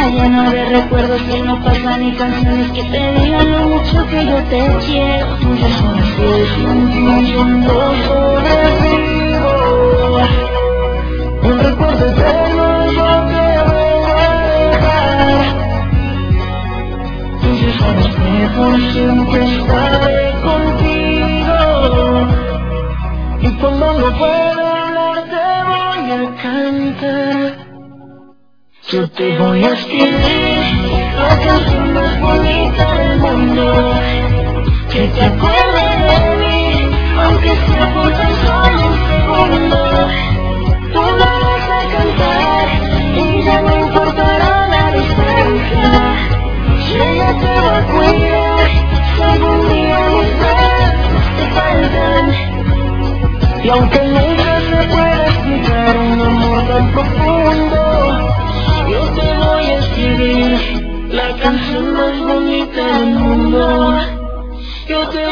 lleno de recuerdos que no pasan ni canciones que te digan lo mucho que yo te quiero. Un recuerdo eterno es lo que voy a dejar. Tú ya sabes que por siempre estaré contigo. Y cuando no pueda hablar te voy a cantar. Yo te voy a escribir la canción más bonita del mundo. Que te acuerdes de mí, aunque sea por tan solo un segundo. Tú la vas a cantar y ya no importará la distancia. Y ella te va a cuidar si algún día mis brazos te faltan. Y aunque nunca se pueda explicar un amor tan profundo, yo te voy a escribir la canción más bonita del mundo. Yo te